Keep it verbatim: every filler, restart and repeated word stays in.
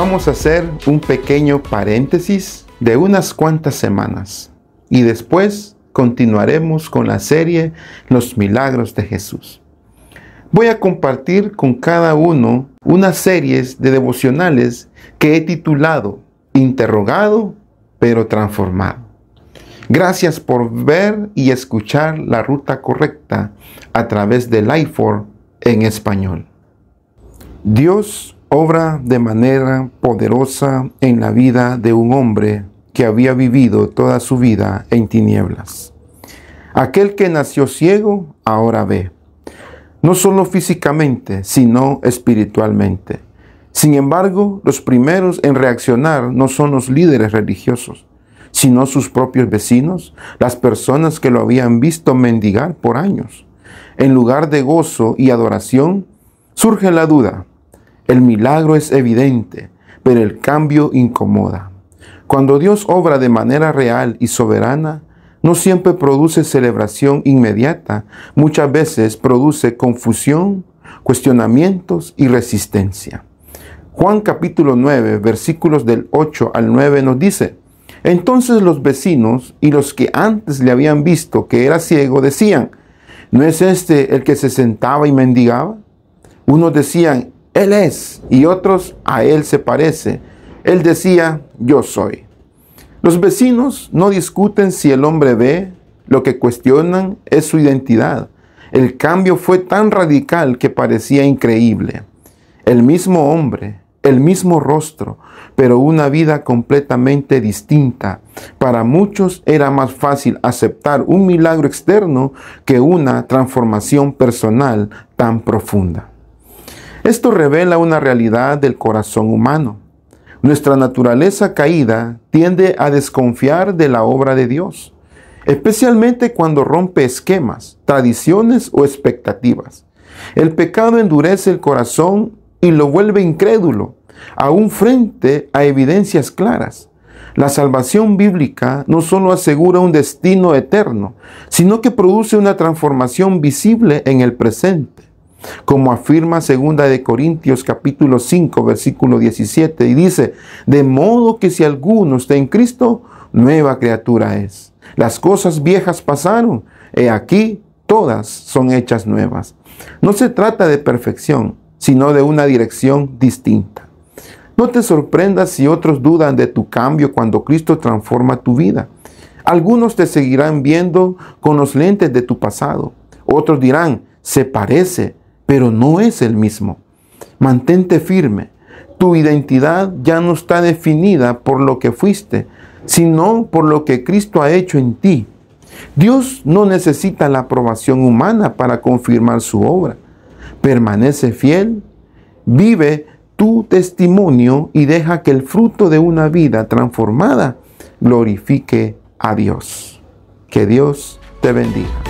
Vamos a hacer un pequeño paréntesis de unas cuantas semanas y después continuaremos con la serie Los Milagros de Jesús. Voy a compartir con cada uno unas series de devocionales que he titulado Interrogado pero transformado. Gracias por ver y escuchar La Ruta Correcta a través de Lifeforce en español. Dios obra de manera poderosa en la vida de un hombre que había vivido toda su vida en tinieblas. Aquel que nació ciego ahora ve, no solo físicamente, sino espiritualmente. Sin embargo, los primeros en reaccionar no son los líderes religiosos, sino sus propios vecinos, las personas que lo habían visto mendigar por años. En lugar de gozo y adoración, surge la duda. El milagro es evidente, pero el cambio incomoda. Cuando Dios obra de manera real y soberana, no siempre produce celebración inmediata, muchas veces produce confusión, cuestionamientos y resistencia. Juan capítulo nueve, versículos del ocho al nueve nos dice: Entonces los vecinos y los que antes le habían visto que era ciego decían: ¿No es este el que se sentaba y mendigaba? Unos decían: Él es, y otros: a él se parece. Él decía: Yo soy. Los vecinos no discuten si el hombre ve, lo que cuestionan es su identidad. El cambio fue tan radical que parecía increíble. El mismo hombre, el mismo rostro, pero una vida completamente distinta. Para muchos era más fácil aceptar un milagro externo que una transformación personal tan profunda. Esto revela una realidad del corazón humano. Nuestra naturaleza caída tiende a desconfiar de la obra de Dios, especialmente cuando rompe esquemas, tradiciones o expectativas. El pecado endurece el corazón y lo vuelve incrédulo, aún frente a evidencias claras. La salvación bíblica no solo asegura un destino eterno, sino que produce una transformación visible en el presente. Como afirma segunda de Corintios capítulo cinco, versículo diecisiete, y dice: de modo que si alguno está en Cristo, nueva criatura es. Las cosas viejas pasaron, he aquí, todas son hechas nuevas. No se trata de perfección, sino de una dirección distinta. No te sorprendas si otros dudan de tu cambio cuando Cristo transforma tu vida. Algunos te seguirán viendo con los lentes de tu pasado. Otros dirán: se parece, pero no es el mismo. Mantente firme. Tu identidad ya no está definida por lo que fuiste, sino por lo que Cristo ha hecho en ti. Dios no necesita la aprobación humana para confirmar su obra. Permanece fiel, vive tu testimonio y deja que el fruto de una vida transformada glorifique a Dios. Que Dios te bendiga.